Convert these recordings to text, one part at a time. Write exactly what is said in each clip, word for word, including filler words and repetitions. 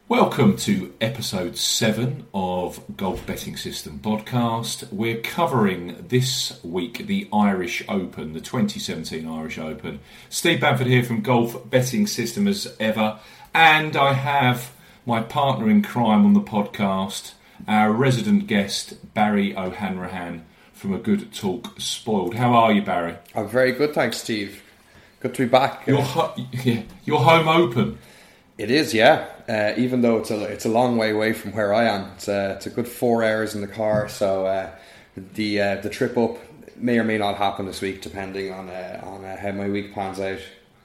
Welcome to episode seven of Golf Betting System podcast. We're covering this week the Irish Open, the twenty seventeen Irish Open. Steve Bamford here from Golf Betting System as ever, and I have my partner in crime on the podcast, our resident guest, Barry O'Hanrahan from A Good Talk Spoiled. How are you, Barry? I'm very good, thanks, Steve. Good to be back. You're, ho- yeah, you're home open. It is, yeah. Uh, even though it's a it's a long way away from where I am, it's a, it's a good four hours in the car. So uh, the uh, the trip up may or may not happen this week, depending on uh, on uh, how my week pans out.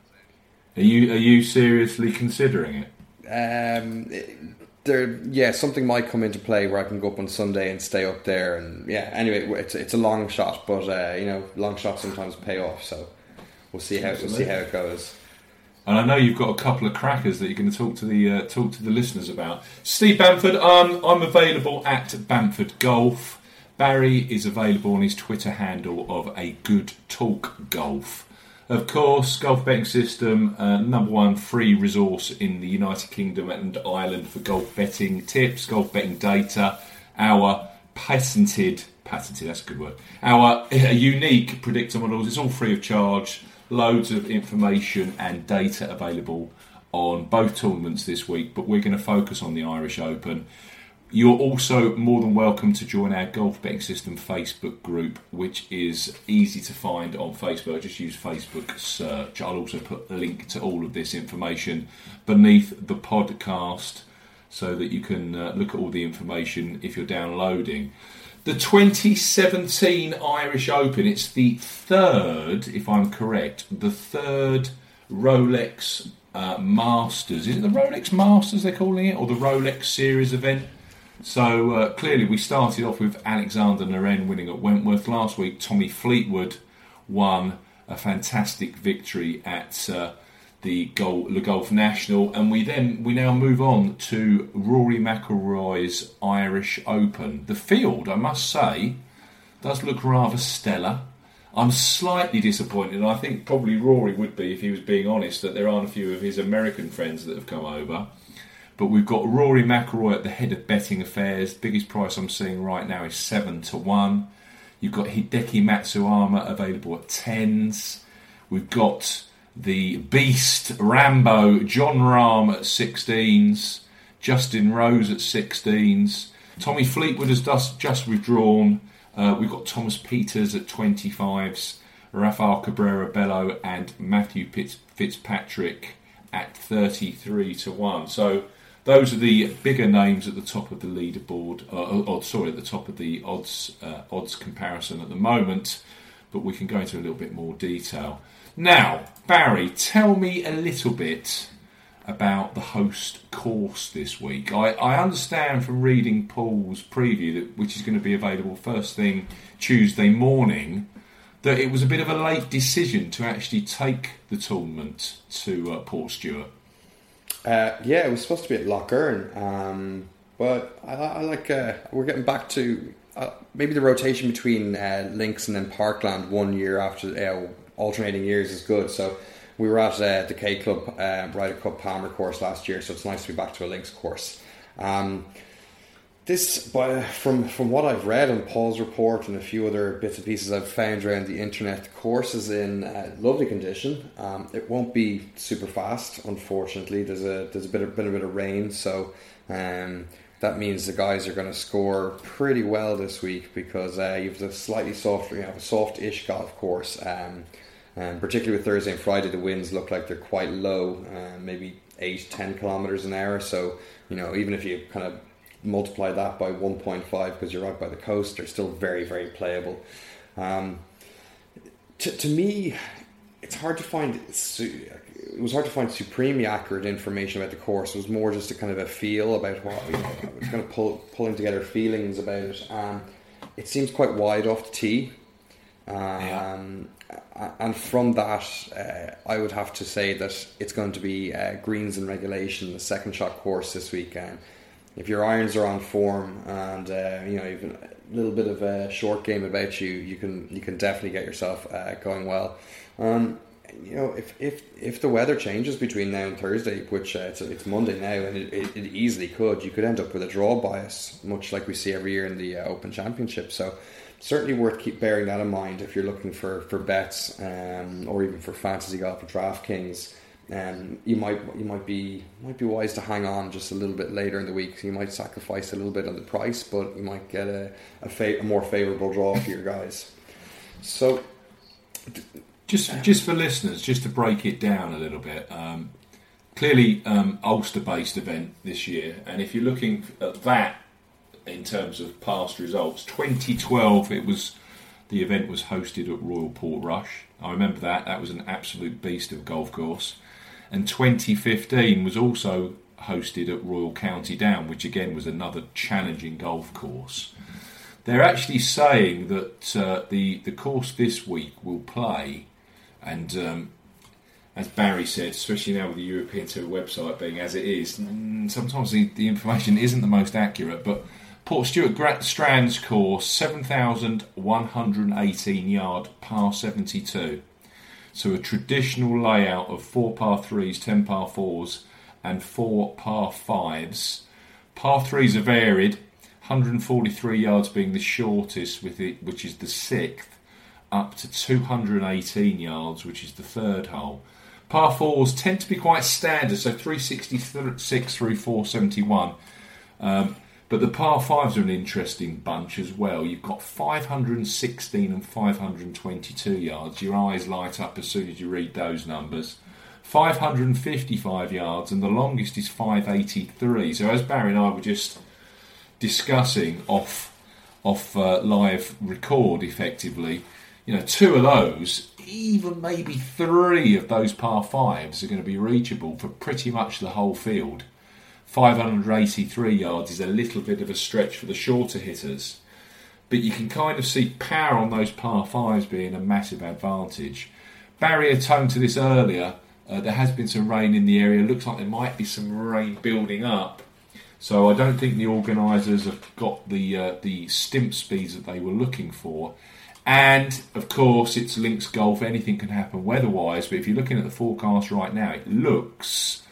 Are you are you seriously considering it? Um, it, there, yeah, something might come into play where I can go up on Sunday and stay up there. And yeah, anyway, it's it's a long shot, but uh, you know, long shots sometimes pay off. So we'll see how we'll see how it goes. And I know you've got a couple of crackers that you're going to talk to the uh, talk to the listeners about. Steve Bamford, um, I'm available at Bamford Golf. Barry is available on his Twitter handle of A Good Talk Golf. Of course, Golf Betting System, uh, number one free resource in the United Kingdom and Ireland for golf betting tips, golf betting data, our patented, patented, that's a good word, our uh, unique predictor models. It's all free of charge. Loads of information and data available on both tournaments this week, but we're going to focus on the Irish Open. You're also more than welcome to join our Golf Betting System Facebook group, which is easy to find on Facebook. Just use Facebook search. I'll also put a link to all of this information beneath the podcast so that you can uh, look at all the information if you're downloading. The twenty seventeen Irish Open, it's the third, if I'm correct, the third Rolex uh, Masters. Is it the Rolex Masters they're calling it, or the Rolex Series event? So uh, clearly we started off with Alexander Naren winning at Wentworth. Last week Tommy Fleetwood won a fantastic victory at uh, the Gol- Le Golf National, and we then we now move on to Rory McIlroy's Irish Open. The field, I must say, does look rather stellar. I'm slightly disappointed, and I think probably Rory would be if he was being honest, that there aren't a few of his American friends that have come over. But we've got Rory McIlroy at the head of betting affairs. Biggest price I'm seeing right now is seven to one. You've got Hideki Matsuyama available at tens. We've got the Beast, Rambo, John Rahm at sixteens, Justin Rose at sixteens, Tommy Fleetwood has just, just withdrawn, uh, we've got Thomas Pieters at twenty-fives, Rafael Cabrera Bello and Matthew Fitz, Fitzpatrick at thirty-three to one. So those are the bigger names at the top of the leaderboard, uh, or, sorry, at the top of the odds uh, odds comparison at the moment, but we can go into a little bit more detail. Now, Barry, tell me a little bit about the host course this week. I, I understand from reading Paul's preview, that, which is going to be available first thing Tuesday morning, that it was a bit of a late decision to actually take the tournament to uh, Portstewart. Uh, yeah, it was supposed to be at Loch Earn, um, but I, I like uh, we're getting back to uh, maybe the rotation between uh, Links and then Parkland one year after. Uh, alternating years is good. So we were at uh, the K Club uh, Ryder Cup Palmer course last year, so it's nice to be back to a links course. Um, this, by, from from what I've read on Paul's report and a few other bits and pieces I've found around the internet, the course is in uh, lovely condition. Um, it won't be super fast, unfortunately. There's a there's a bit of, bit, a bit of rain, so um, that means the guys are going to score pretty well this week, because uh, you have a slightly softer, you have a soft-ish golf course. Um, Um, particularly with Thursday and Friday, the winds look like they're quite low, uh, maybe eight, ten kilometres an hour. So, you know, even if you kind of multiply that by one point five, because you're right by the coast, they're still very, very playable. Um, to, to me, it's hard to find, it was hard to find supremely accurate information about the course. It was more just a kind of a feel about what, you know, I was kind of pull, pulling together feelings about it. Um, it seems quite wide off the tee. Um, yeah. And from that, uh, I would have to say that it's going to be uh, greens and regulation, the second shot course this weekend. If your irons are on form and uh, you know you've a little bit of a short game about you, you can you can definitely get yourself uh, going well. Um, you know, if, if if the weather changes between now and Thursday, which uh, it's, it's Monday now, and it, it, it easily could, you could end up with a draw bias, much like we see every year in the uh, Open Championship. So certainly worth keep bearing that in mind if you're looking for, for bets, um, or even for fantasy golf or DraftKings. Um, you might you might be might be wise to hang on just a little bit later in the week. So you might sacrifice a little bit on the price, but you might get a a, fa- a more favourable draw for your guys. So, just just for listeners, just to break it down a little bit. Um, clearly, um, Ulster-based event this year, and if you're looking at that in terms of past results, twenty twelve it was the event was hosted at Royal Portrush. I remember that. That was an absolute beast of a golf course. And twenty fifteen was also hosted at Royal County Down, which again was another challenging golf course. They're actually saying that uh, the the course this week will play, and um, as Barry said, especially now with the European Tour website being as it is, sometimes the, the information isn't the most accurate, but Portstewart Strands course, seven thousand one hundred eighteen yard, par seventy-two. So a traditional layout of four par threes, ten par fours and four par fives. Par threes are varied, one hundred forty-three yards being the shortest, with it, which is the sixth, up to two hundred eighteen yards, which is the third hole. Par fours tend to be quite standard, so three sixty-six through four seventy-one. Um, But the par fives are an interesting bunch as well. You've got five hundred sixteen and five hundred twenty-two yards. Your eyes light up as soon as you read those numbers. five hundred fifty-five yards, and the longest is five eighty-three. So as Barry and I were just discussing off, off uh, live record, effectively, you know, two of those, even maybe three of those par fives are going to be reachable for pretty much the whole field. five hundred eighty-three yards is a little bit of a stretch for the shorter hitters, but you can kind of see power on those par fives being a massive advantage. Barry atoned to this earlier. Uh, there has been some rain in the area. Looks like there might be some rain building up, so I don't think the organisers have got the uh, the stimp speeds that they were looking for. And of course, it's links golf. Anything can happen weather-wise, but if you're looking at the forecast right now, it looks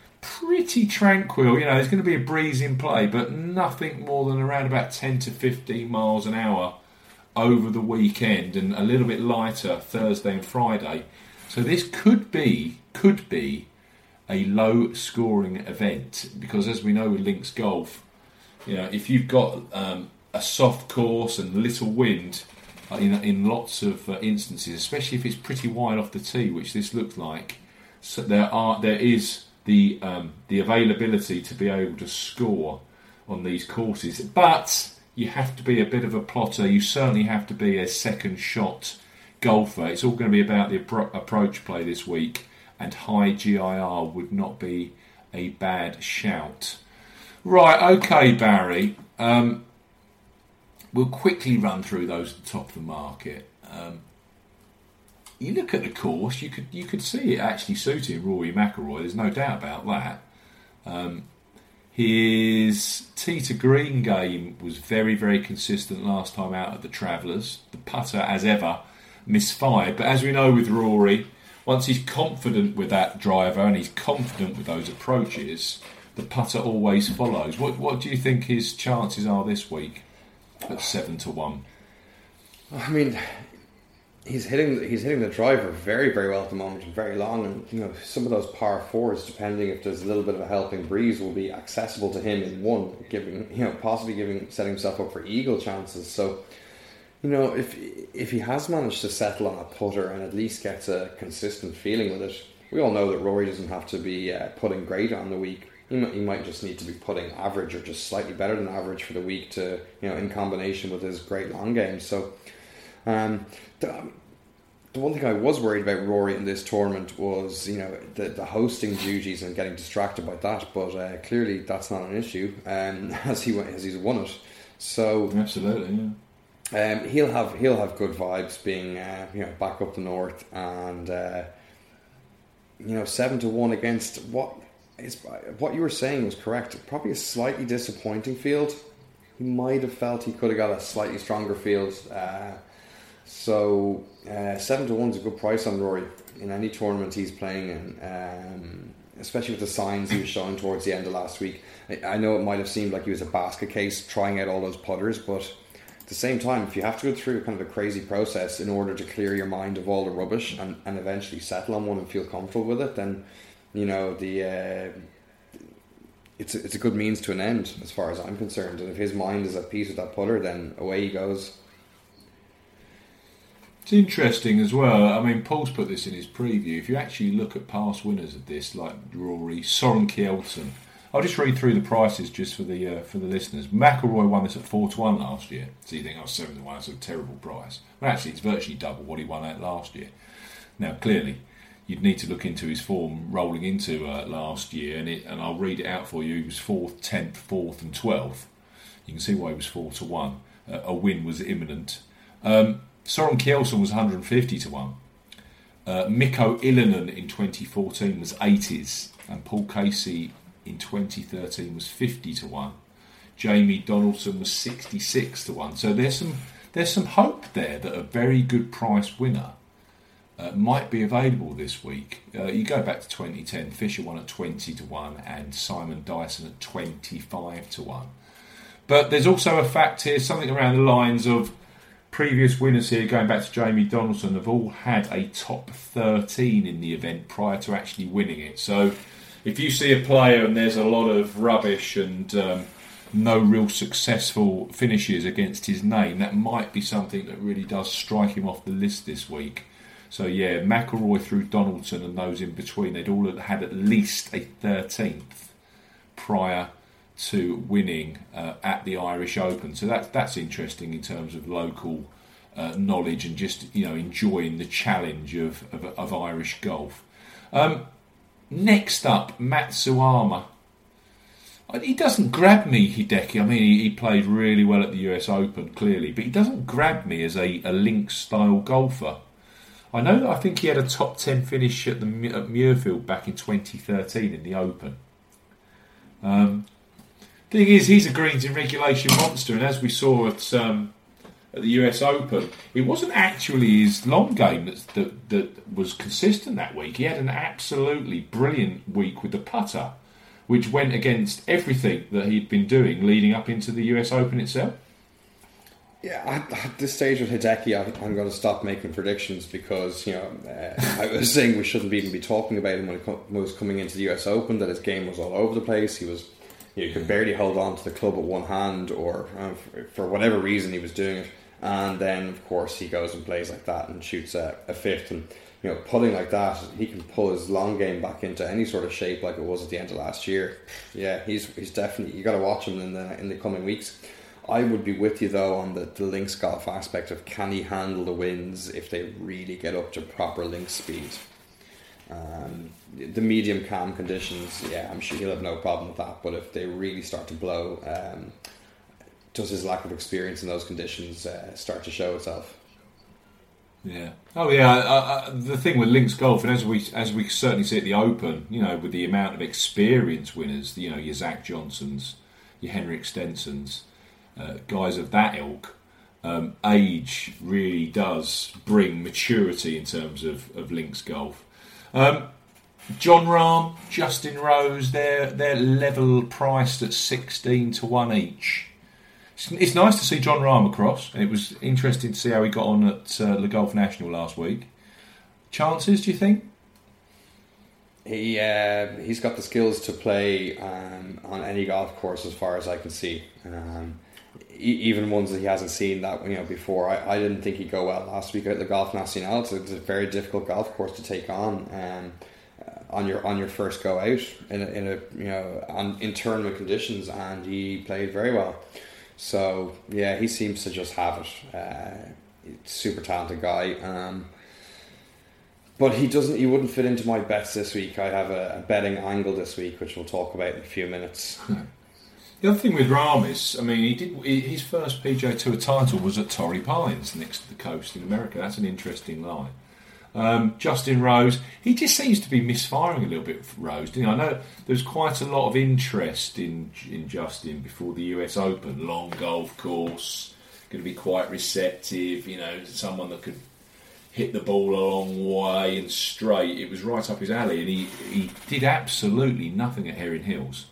pretty tranquil. You know, there's going to be a breeze in play, but nothing more than around about ten to fifteen miles an hour over the weekend, and a little bit lighter Thursday and Friday. So this could be could be a low scoring event, because as we know with links golf, you know, if you've got um, a soft course and little wind uh, in in lots of uh, instances, especially if it's pretty wide off the tee, which this looks like, so there are there is the um, the availability to be able to score on these courses. But you have to be a bit of a plotter. You certainly have to be a second shot golfer. It's all going to be about the appro- approach play this week, and high G I R would not be a bad shout. Right, okay, Barry. Um, we'll quickly run through those at the top of the market. Um, You look at the course, you could you could see it actually suiting Rory McIlroy. There's no doubt about that. Um, his tee to green game was very, very consistent last time out at the Travellers. The putter, as ever, misfired. But as we know with Rory, once he's confident with that driver and he's confident with those approaches, the putter always follows. What what do you think his chances are this week at seven to one? I mean, He's hitting he's hitting the driver very, very well at the moment, and very long, and you know, some of those par fours, depending if there's a little bit of a helping breeze, will be accessible to him in one, giving you know possibly giving setting himself up for eagle chances. So, you know, if if he has managed to settle on a putter and at least gets a consistent feeling with it, we all know that Rory doesn't have to be uh, putting great on the week. He might, he might just need to be putting average or just slightly better than average for the week, to you know in combination with his great long game. So. Um, the, the one thing I was worried about Rory in this tournament was, you know, the, the hosting duties and getting distracted by that. But uh, clearly, that's not an issue, um, as he as he's won it. So absolutely, yeah. Um, he'll have he'll have good vibes being uh, you know back up the north, and uh, you know seven to one against what is what you were saying was correct. Probably a slightly disappointing field. He might have felt he could have got a slightly stronger field. Uh, So uh, seven to one is a good price on Rory. in any tournament he's playing in, um, especially with the signs he was showing towards the end of last week. I, I know it might have seemed like he was a basket case trying out all those putters, but at the same time, if you have to go through kind of a crazy process in order to clear your mind of all the rubbish and, and eventually settle on one and feel comfortable with it, then, you know, the uh, it's, a, it's a good means to an end as far as I'm concerned. And if his mind is at peace with that putter, then away he goes. It's interesting as well. I mean, Paul's put this in his preview. If you actually look at past winners of this, like Rory, Soren Kjeldsen, I'll just read through the prices just for the uh, for the listeners. McIlroy won this at four to one last year. So you think, oh, seven to one, that's a terrible price. Well, actually, it's virtually double what he won at last year. Now, clearly, you'd need to look into his form rolling into uh, last year, and it, and I'll read it out for you. He was fourth, tenth, fourth, and twelfth. You can see why he was four to one. Uh, a win was imminent. Um, Soren Kjeldsen was one hundred fifty to one. Uh, Mikko Ilinen in twenty fourteen was eighties, and Paul Casey in twenty thirteen was fifty to one. Jamie Donaldson was sixty-six to one. So there's some there's some hope there that a very good price winner uh, might be available this week. Uh, you go back to twenty ten, Fisher won at twenty to one, and Simon Dyson at twenty-five to one. But there's also a fact here, something around the lines of previous winners here, going back to Jamie Donaldson, have all had a top thirteen in the event prior to actually winning it. So if you see a player and there's a lot of rubbish and um, no real successful finishes against his name, that might be something that really does strike him off the list this week. So yeah, McIlroy through Donaldson and those in between, they'd all had at least a thirteenth prior to winning uh, at the Irish Open. So that's that's interesting in terms of local uh, knowledge and just, you know, enjoying the challenge of of, of Irish golf. Um, next up, Matsuyama. He doesn't grab me, Hideki. I mean, he, he played really well at the U S Open, clearly, but he doesn't grab me as a, a links-style golfer. I know that I think he had a top ten finish at the at Muirfield back in twenty thirteen in the Open. Um, Thing is, he's a greens in regulation monster, and as we saw at um, at the U S Open, it wasn't actually his long game that, that that was consistent that week. He had an absolutely brilliant week with the putter, which went against everything that he'd been doing leading up into the U S Open itself. Yeah, at, at this stage with Hideki, I'm going to stop making predictions because, you know, uh, I was saying we shouldn't even be talking about him when he was coming into the U S Open, that his game was all over the place. He was... You could barely hold on to the club with one hand, or uh, for whatever reason he was doing it. And then, of course, he goes and plays like that and shoots a, a fifth. And, you know, putting like that, he can pull his long game back into any sort of shape like it was at the end of last year. Yeah, he's he's definitely, you got to watch him in the in the coming weeks. I would be with you though on the, the links golf aspect of, can he handle the winds if they really get up to proper links speed? Um, the medium calm conditions, yeah, I'm sure he'll have no problem with that. But if they really start to blow, um, does his lack of experience in those conditions uh, start to show itself? Yeah. Oh, yeah. Uh, uh, the thing with links golf, and as we as we certainly see at the Open, you know, with the amount of experience winners, you know, your Zach Johnsons, your Henrik Stensons, uh, guys of that ilk, um, age really does bring maturity in terms of, of links golf. Um, John Rahm, Justin Rose, they're they're level priced at sixteen to one each. It's, it's nice to see John Rahm across, and it was interesting to see how he got on at uh, Le Golf National last week. Chances, do you think? He uh, he's got the skills to play um, on any golf course, as far as I can see. Um, even ones that he hasn't seen that you know before. I, I didn't think he'd go well last week at the Golf National. It's a, it's a very difficult golf course to take on um, uh, on your on your first go out in a, in a you know on, in tournament conditions, and he played very well. So yeah, he seems to just have it. Uh, super talented guy. Um, but he doesn't. He wouldn't fit into my bets this week. I have a, a betting angle this week, which we'll talk about in a few minutes. The other thing with Rahm is, I mean, he did his first P G A Tour title was at Torrey Pines, next to the coast in America. That's an interesting line. Um, Justin Rose, he just seems to be misfiring a little bit. Rose, you know, I know there's quite a lot of interest in in Justin before the U S Open. Long golf course, going to be quite receptive. You know, someone that could hit the ball a long way and straight. It was right up his alley, and he, he did absolutely nothing at Herring Hills.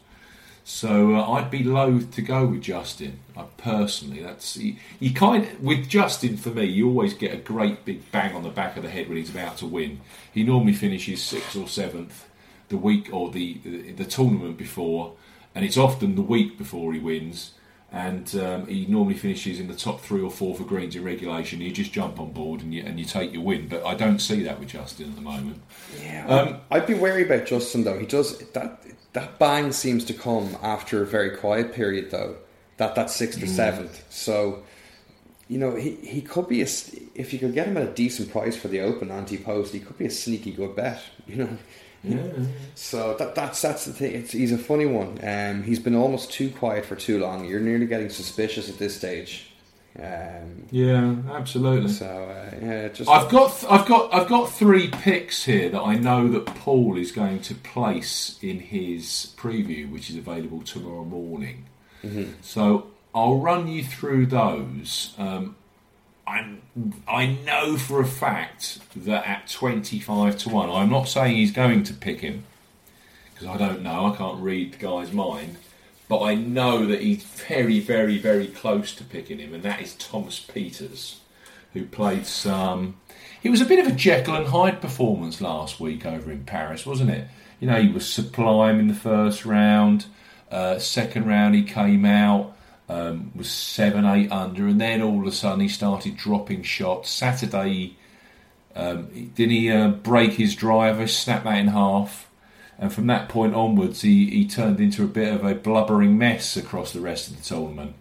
So uh, I'd be loath to go with Justin. I personally, that's you, you kind of, with Justin for me, you always get a great big bang on the back of the head when he's about to win. He normally finishes sixth or seventh the week or the the, the tournament before, and it's often the week before he wins. And um, he normally finishes in the top three or four for greens in regulation. You just jump on board and you and you take your win. But I don't see that with Justin at the moment. Yeah, um, I'd be wary about Justin though. He does that. That bang seems to come after a very quiet period, though. That that sixth or mm. seventh. So, you know, he, he could be a, if you could get him at a decent price for the Open anti-post, he could be a sneaky good bet. You know. Yeah. So that that's that's the thing. It's, he's a funny one. Um, he's been almost too quiet for too long. You're nearly getting suspicious at this stage. Um, yeah, absolutely. So uh, yeah, just I've got I've got I've got three picks here that I know that Paul is going to place in his preview, which is available tomorrow morning. Mm-hmm. So I'll run you through those. Um, I I know for a fact that at twenty-five to one, I'm not saying he's going to pick him because I don't know. I can't read the guy's mind. But I know that he's very, very, very close to picking him, and that is Thomas Pieters, who played some... It was a bit of a Jekyll and Hyde performance last week over in Paris, wasn't it? You know, he was sublime in the first round. Uh, second round, he came out, um, was seven, eight under, and then all of a sudden he started dropping shots. Saturday, um, didn't he uh, break his driver, snap that in half? And from that point onwards, he, he turned into a bit of a blubbering mess across the rest of the tournament.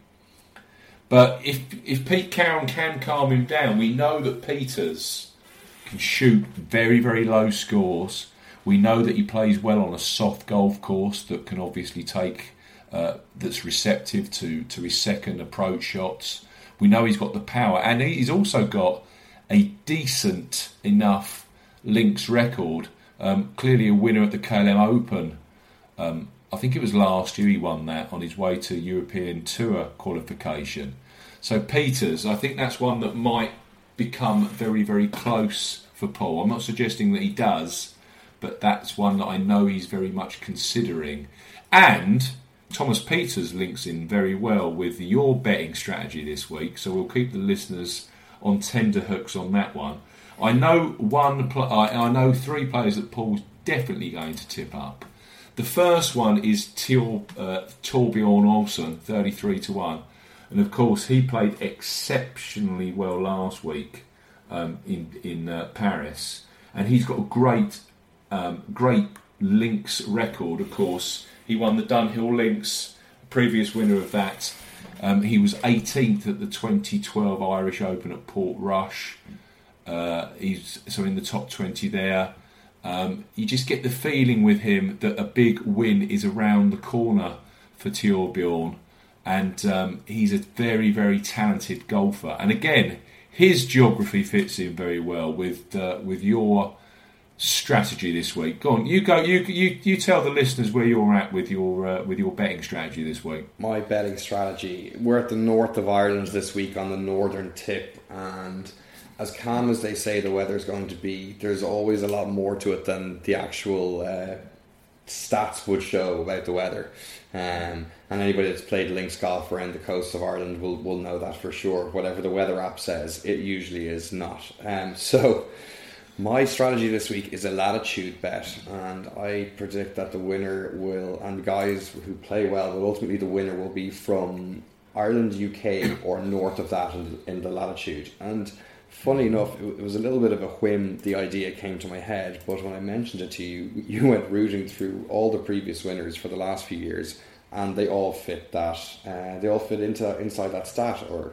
But if if Pete Cowan can calm him down, we know that Pieters can shoot very, very low scores. We know that he plays well on a soft golf course that can obviously take, uh, that's receptive to, to his second approach shots. We know he's got the power, and he's also got a decent enough links record. Um, clearly a winner at the K L M Open. Um, I think it was last year he won that on his way to European Tour qualification. So Pieters, I think that's one that might become very, very close for Paul. I'm not suggesting that he does, but that's one that I know he's very much considering. And Thomas Pieters links in very well with your betting strategy this week, so we'll keep the listeners on tender hooks on that one. I know one. Pl- I know three players that Paul's definitely going to tip up. The first one is Tor, uh, Torbjorn Olsen, thirty-three to one, and of course he played exceptionally well last week um, in in uh, Paris, and he's got a great, um, great links record. Of course, he won the Dunhill Links, previous winner of that. Um, he was eighteenth at the twenty twelve Irish Open at Portrush. Uh, he's so in the top twenty there. Um, you just get the feeling with him that a big win is around the corner for Torbjorn, and um, he's a very, very talented golfer. And again, his geography fits in very well with uh, with your strategy this week. Go on, you go. You you you tell the listeners where you're at with your uh, with your betting strategy this week. My betting strategy. We're at the north of Ireland this week on the northern tip, and as calm as they say the weather's going to be, there's always a lot more to it than the actual uh, stats would show about the weather. Um, and anybody that's played links golf around the coast of Ireland will, will know that for sure. Whatever the weather app says, it usually is not. Um, so my strategy this week is a latitude bet, and I predict that the winner will, and guys who play well, but ultimately the winner will be from Ireland, U K, or north of that in, in the latitude. And funny enough, it was a little bit of a whim. The idea came to my head, but when I mentioned it to you, you went rooting through all the previous winners for the last few years, and they all fit that. Uh, they all fit into inside that stat. Or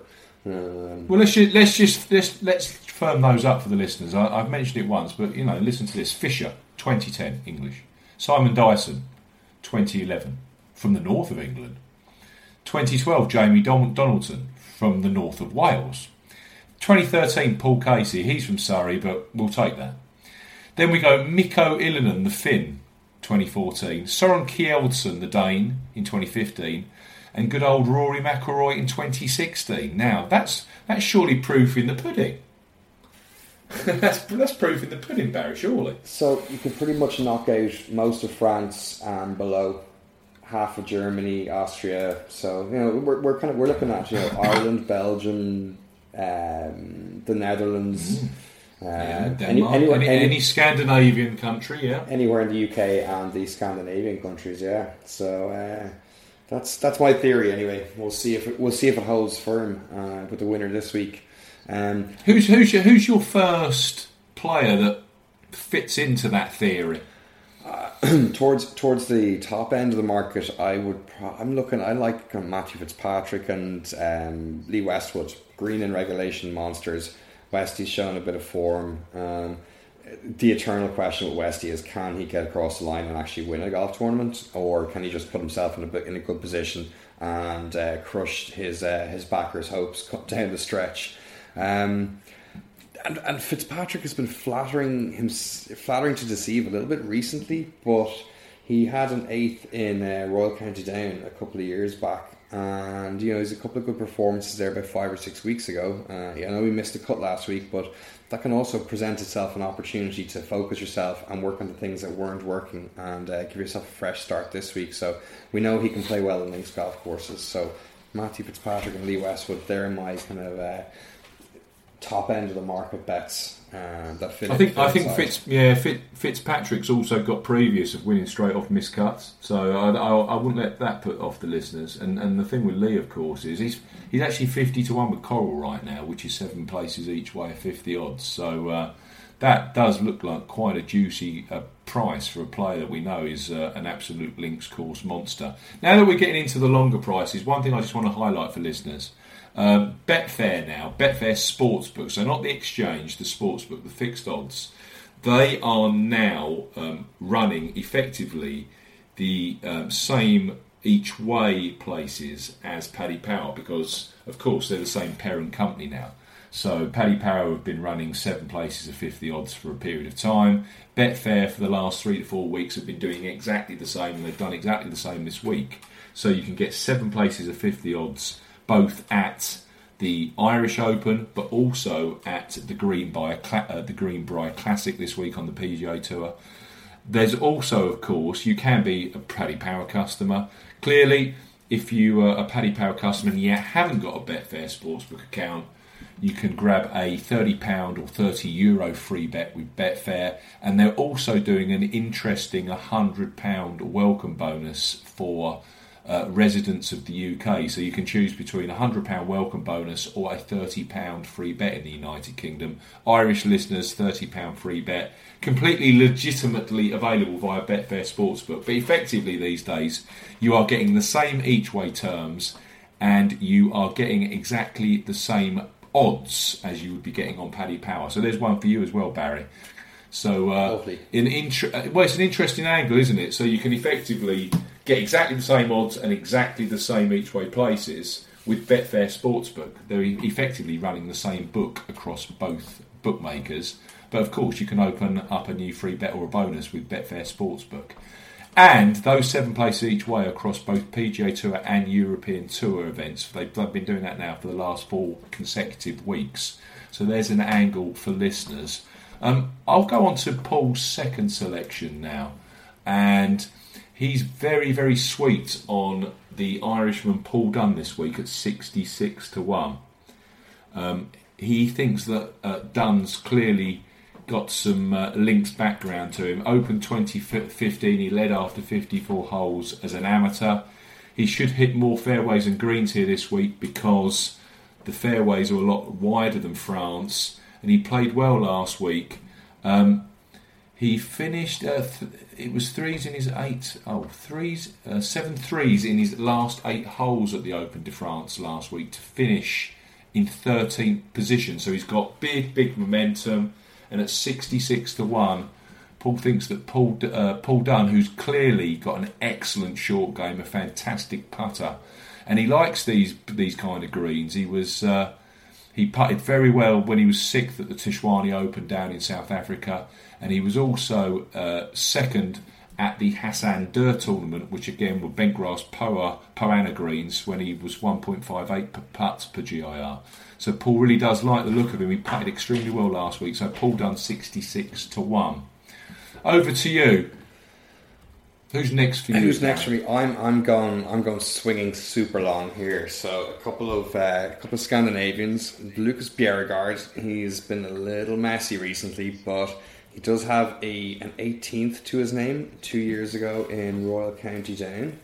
um, well, let's just, let's just let's let's firm those up for the listeners. I, I've mentioned it once, but you know, listen to this: Fisher, twenty ten English; Simon Dyson, twenty eleven from the north of England; twenty twelve Jamie Don- Donaldson from the north of Wales. twenty thirteen Paul Casey, he's from Surrey, but we'll take that. Then we go Mikko Ilinen, the Finn, twenty fourteen. Soren Kjeldsen, the Dane, in twenty fifteen. And good old Rory McIlroy in twenty sixteen. Now, that's that's surely proof in the pudding. that's that's proof in the pudding, Barry. Surely. So you can pretty much knock out most of France and below, half of Germany, Austria. So you know we're we're kind of we're looking at you know Ireland, Belgium, um, the Netherlands. Mm. Uh, yeah, any, anywhere, any, any, any Scandinavian country, yeah. Anywhere in the U K and the Scandinavian countries, yeah. So uh, that's that's my theory anyway. We'll see if it, we'll see if it holds firm uh, with the winner this week. Um, who's who's your, who's your first player that fits into that theory? Uh, towards towards the top end of the market, I would. Pro- I'm looking. I like Matthew Fitzpatrick and um, Lee Westwood, green in regulation monsters. Westie's shown a bit of form. Um, the eternal question with Westie is: can he get across the line and actually win a golf tournament, or can he just put himself in a bit in a good position and uh, crush his uh, his backers' hopes down the stretch? Um, and and Fitzpatrick has been flattering him, flattering to deceive a little bit recently, but he had an eighth in uh, Royal County Down a couple of years back, and you know he's a couple of good performances there about five or six weeks ago. Uh, yeah, I know we missed a cut last week, but that can also present itself an opportunity to focus yourself and work on the things that weren't working, and uh, give yourself a fresh start this week. So we know he can play well in links golf courses. So Matthew Fitzpatrick and Lee Westwood, they're my kind of uh, top end of the market bets uh, that fit. I think fit I think inside. Fitz yeah Fitz, Fitzpatrick's also got previous of winning straight off miscuts, so I, I, I wouldn't let that put off the listeners. And and the thing with Lee, of course, is he's he's actually fifty to one with Coral right now, which is seven places each way, fifty odds. So uh, that does look like quite a juicy uh, price for a player that we know is uh, an absolute links course monster. Now that we're getting into the longer prices, one thing I just want to highlight for listeners. Um, Betfair now, Betfair Sportsbook, so not the exchange, the sportsbook, the fixed odds, they are now um, running effectively the um, same each way places as Paddy Power, because of course they're the same parent company now. So Paddy Power have been running seven places of fifty odds for a period of time. Betfair for the last three to four weeks have been doing exactly the same, and they've done exactly the same this week. So you can get seven places of fifty odds both at the Irish Open, but also at the Greenbrier, uh, the Greenbrier Classic this week on the P G A Tour. There's also, of course, you can be a Paddy Power customer. Clearly, if you are a Paddy Power customer and you haven't got a Betfair Sportsbook account, you can grab a thirty pounds or thirty euro free bet with Betfair, and they're also doing an interesting one hundred pounds welcome bonus for Uh, residents of the U K, so you can choose between a one hundred pounds welcome bonus or a thirty pounds free bet in the United Kingdom. Irish listeners, thirty pounds free bet, completely legitimately available via Betfair Sportsbook. But effectively these days, you are getting the same each way terms, and you are getting exactly the same odds as you would be getting on Paddy Power. So there's one for you as well, Barry. So uh, in inter- well, it's an interesting angle, isn't it? So you can effectively get exactly the same odds and exactly the same each way places with Betfair Sportsbook. They're effectively running the same book across both bookmakers, but of course you can open up a new free bet or a bonus with Betfair Sportsbook. And those seven places each way across both P G A Tour and European Tour events, they've been doing that now for the last four consecutive weeks. So there's an angle for listeners. Um, I'll go on to Paul's second selection now, and he's very, very sweet on the Irishman Paul Dunne this week at sixty-six to one. Um, he thinks that uh, Dunne's clearly got some uh, links background to him. Open twenty fifteen, he led after fifty-four holes as an amateur. He should hit more fairways and greens here this week because the fairways are a lot wider than France, and he played well last week. Um, he finished, uh, th- it was threes in his eight, oh, threes, uh, seven threes in his last eight holes at the Open de France last week to finish in thirteenth position. So he's got big, big momentum, and at sixty-six to one, Paul thinks that Paul, uh, Paul Dunne, who's clearly got an excellent short game, a fantastic putter, and he likes these these kind of greens. He was... Uh, He putted very well when he was sixth at the Tishwani Open down in South Africa, and he was also uh, second at the Hassan Dur tournament, which again were bentgrass Poa Poana greens when he was one point five eight per putt per G I R. So Paul really does like the look of him. He putted extremely well last week. So Paul done sixty-six to one. Over to you. Who's next for you? Who's next for me? I'm I'm going I'm going swinging super long here. So a couple of uh, a couple of Scandinavians. Lucas Bjerregaard. He's been a little messy recently, but he does have a an eighteenth to his name two years ago in Royal County Down.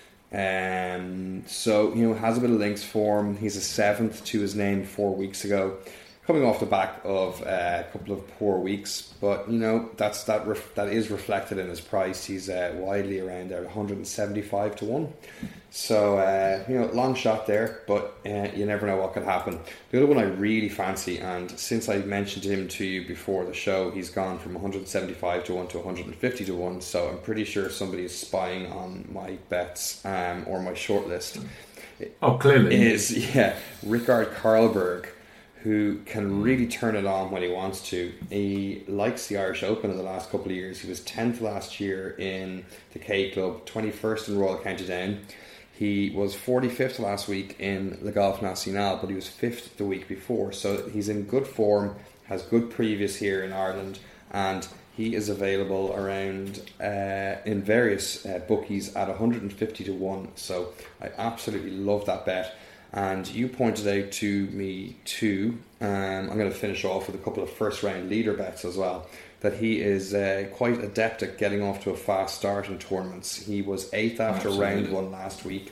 Um, so, you know, has a bit of links form. He's a seventh to his name four weeks ago, coming off the back of uh, a couple of poor weeks. But, you know, that's that ref- that is reflected in his price. He's uh, widely around there, one hundred seventy-five to one. So, uh, you know, long shot there, but uh, you never know what could happen. The other one I really fancy, and since I mentioned him to you before the show, he's gone from one hundred seventy-five to one to one hundred fifty to one. So I'm pretty sure somebody is spying on my bets um, or my shortlist. Oh, clearly. Is, yeah, Rickard Karlberg, who can really turn it on when he wants to. He likes the Irish Open in the last couple of years. He was tenth last year in the K Club, twenty-first in Royal County Down. He was forty-fifth last week in Le Golf National, but he was fifth the week before. So he's in good form, has good previous here in Ireland, and he is available around uh, in various uh, bookies at one hundred fifty to one. So I absolutely love that bet. And you pointed out to me too, um, I'm going to finish off with a couple of first round leader bets as well, that he is uh, quite adept at getting off to a fast start in tournaments. He was eighth after Absolutely. round one last week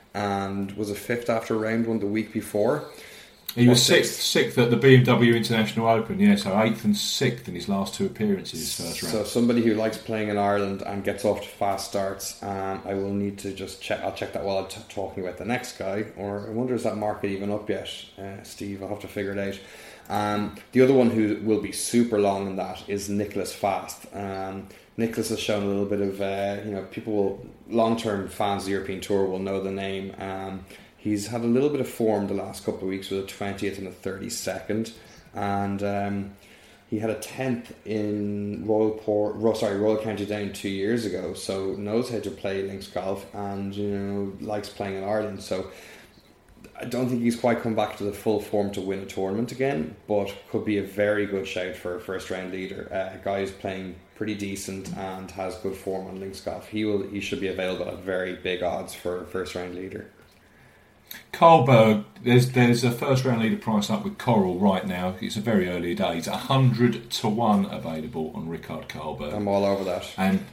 and was a fifth after round one the week before. He was sixth, sixth at the B M W International Open, yeah, so eighth and sixth in his last two appearances first round. So somebody who likes playing in Ireland and gets off to fast starts, um, I will need to just check, I'll check that while I'm t- talking about the next guy, or I wonder is that market even up yet, uh, Steve, I'll have to figure it out. Um, the other one who will be super long in that is Nicholas Fast. Um, Nicholas has shown a little bit of, uh, you know, people will, long-term fans of the European Tour will know the name. Um, he's had a little bit of form the last couple of weeks with a twentieth and a thirty-second, and um, he had a tenth in Royal Port, sorry, Royal County Down two years ago. So knows how to play links golf, and you know likes playing in Ireland. So I don't think he's quite come back to the full form to win a tournament again, but could be a very good shout for a first round leader. Uh, a guy who's playing pretty decent and has good form on links golf. He will. He should be available at very big odds for a first round leader. Karlberg, there's there's a first round leader price up with Coral right now. It's a very early days. one hundred to one available on Rickard Karlberg. I'm all over that. And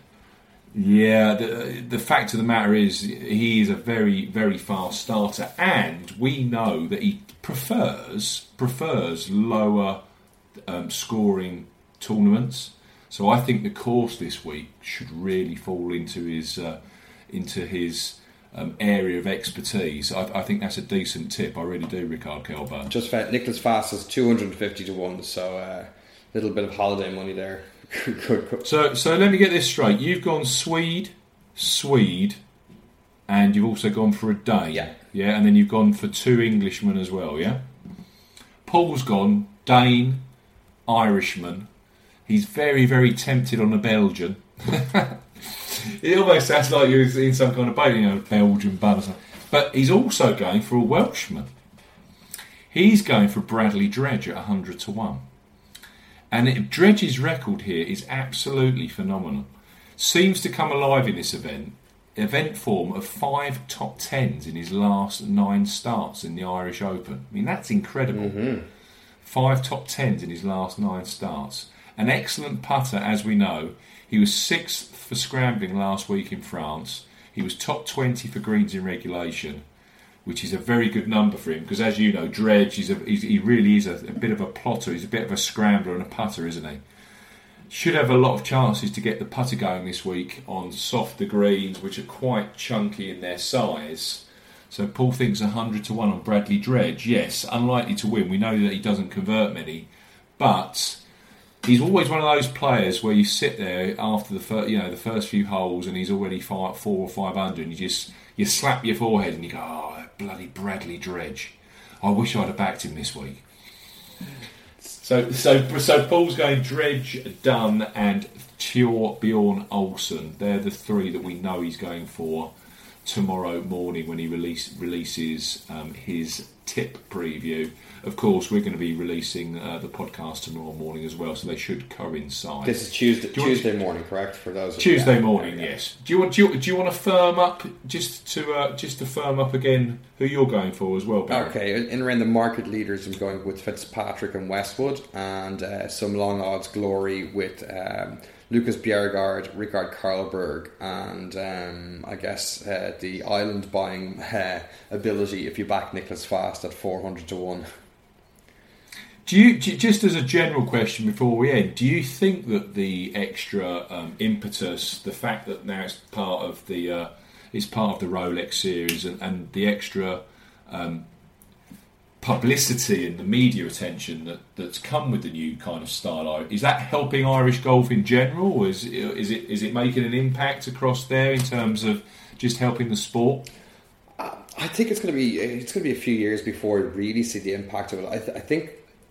yeah, the the fact of the matter is he is a very, very fast starter, and we know that he prefers prefers lower um, scoring tournaments. So I think the course this week should really fall into his uh, into his Um, area of expertise. I, I think that's a decent tip. I really do, Rickard Karlberg. Just found Nicholas Fast is two hundred fifty to one, so a uh, little bit of holiday money there. good, good. So, so let me get this straight. You've gone Swede, Swede, and you've also gone for a Dane. Yeah. Yeah, and then you've gone for two Englishmen as well, yeah? Paul's gone Dane, Irishman. He's very, very tempted on a Belgian. It almost sounds like you're in some kind of boat, you know, Belgian bun or something. But he's also going for a Welshman. He's going for Bradley Dredge at one hundred to one. And it, Dredge's record here is absolutely phenomenal. Seems to come alive in this event. Event form of five top tens in his last nine starts in the Irish Open. I mean, that's incredible. Mm-hmm. Five top tens in his last nine starts. An excellent putter, as we know. He was sixth for scrambling last week in France. He was top twenty for greens in regulation, which is a very good number for him because, as you know, Dredge, he's a, he's, he really is a, a bit of a plotter. He's a bit of a scrambler and a putter, isn't he? Should have a lot of chances to get the putter going this week on softer greens, which are quite chunky in their size. So Paul thinks one hundred to one on Bradley Dredge. Yes, unlikely to win. We know that he doesn't convert many, but he's always one of those players where you sit there after the first, you know, the first few holes, and he's already five, four or five under, and you just you slap your forehead and you go, "Oh, bloody Bradley Dredge! I wish I'd have backed him this week." So, so, so Paul's going Dredge, Dunn, and Tjor Bjorn Olsen. They're the three that we know he's going for tomorrow morning when he release, releases um, his tip preview. Of course, we're going to be releasing uh, the podcast tomorrow morning as well, so they should coincide. This is Tuesday, Tuesday to, morning, correct? For those Tuesday yeah, morning, yeah, yeah. yes. Do you want do you, do you want to firm up just to uh, just to firm up again who you're going for as well, Barry? Okay, in around the market leaders, I'm going with Fitzpatrick and Westwood, and uh, some long odds glory with um, Lucas Bjerregaard, Rikard Karlberg, and um, I guess uh, the island buying uh, ability if you back Nicholas Fast at four hundred to one. Do you, do you, just as a general question before we end, do you think that the extra um, impetus, the fact that now it's part of the uh, it's part of the Rolex series, and, and the extra um, publicity and the media attention that, that's come with the new kind of style, is that helping Irish golf in general, or is is it is it making an impact across there in terms of just helping the sport? I think it's going to be it's going to be a few years before we really see the impact of it. I, th- I think.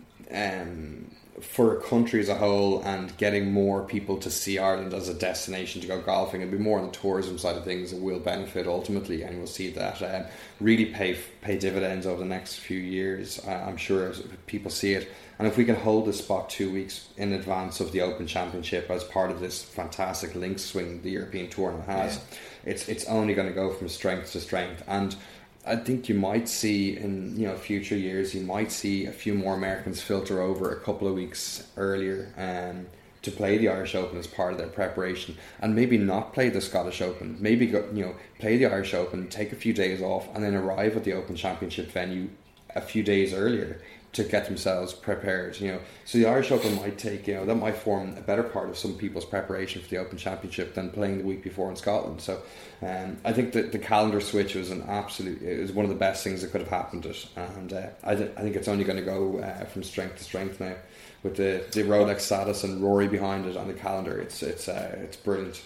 Um, for a country as a whole, and getting more people to see Ireland as a destination to go golfing, and be more on the tourism side of things, it will benefit ultimately, and we'll see that um, really pay pay dividends over the next few years. uh, I'm sure as people see it, and if we can hold the spot two weeks in advance of the Open Championship as part of this fantastic link swing the European Tour now has, yeah. it's it's only going to go from strength to strength. And I think you might see in you know future years, you might see a few more Americans filter over a couple of weeks earlier um, to play the Irish Open as part of their preparation, and maybe not play the Scottish Open. Maybe go, you know play the Irish Open, take a few days off, and then arrive at the Open Championship venue a few days earlier to get themselves prepared. You know, so the Irish Open might take you know that might form a better part of some people's preparation for the Open Championship than playing the week before in Scotland. So. Um, I think that the calendar switch was an absolute. It was one of the best things that could have happened. It, and uh, I, th- I think it's only going to go uh, from strength to strength now, with the, the Rolex status and Rory behind it on the calendar. It's it's uh, it's brilliant.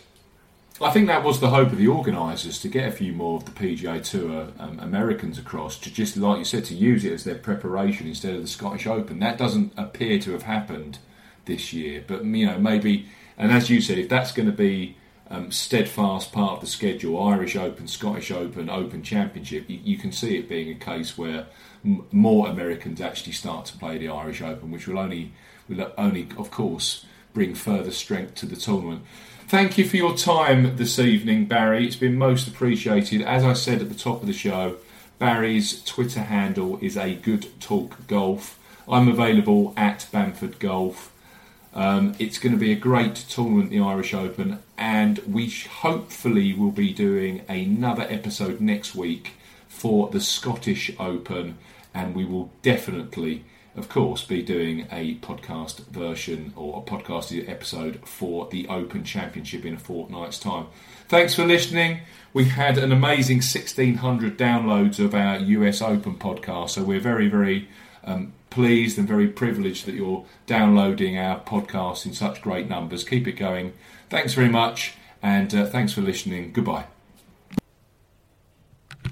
I think that was the hope of the organisers, to get a few more of the P G A Tour um, Americans across, to just, like you said, to use it as their preparation instead of the Scottish Open. That doesn't appear to have happened this year, but you know maybe. And as you said, if that's going to be Um, steadfast part of the schedule, Irish Open, Scottish Open, Open Championship, you, you can see it being a case where m- more Americans actually start to play the Irish Open, which will only will only of course bring further strength to the tournament. Thank you for your time this evening, Barry. It's been most appreciated. As I said at the top of the show, Barry's Twitter handle is A Good Talk Golf. I'm available at Bamford Golf. Um, it's going to be a great tournament, the Irish Open, and we sh- hopefully will be doing another episode next week for the Scottish Open, and we will definitely, of course, be doing a podcast version or a podcast episode for the Open Championship in a fortnight's time. Thanks for listening. We had an amazing sixteen hundred downloads of our U S Open podcast, so we're very, very um, pleased and very privileged that you're downloading our podcast in such great numbers. Keep it going. Thanks very much, and uh, thanks for listening. Goodbye.